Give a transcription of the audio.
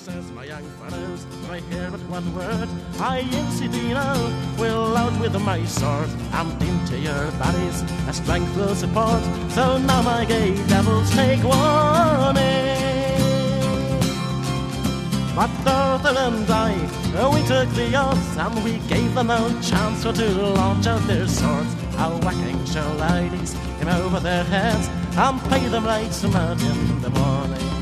says my young fellows, when I hear but one word, I Dino will out with my sword, and into your bodies a strength will support. So now my gay devils take warning. But Arthur and I, we took the odds, and we gave them no chance for to launch out their swords. Our whacking show ladies came over their heads and paid them right some out in the morning.